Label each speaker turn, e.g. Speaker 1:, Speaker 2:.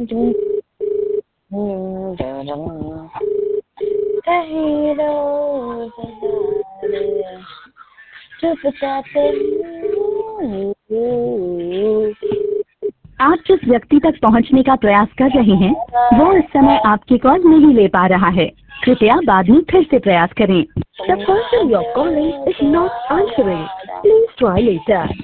Speaker 1: आप जिस व्यक्ति तक पहुंचने का प्रयास कर रहे हैं वो इस समय आपकी कॉल नहीं ले पा रहा है। कृपया बाद में फिर से प्रयास करें। The person you're calling is not answering. Please try later.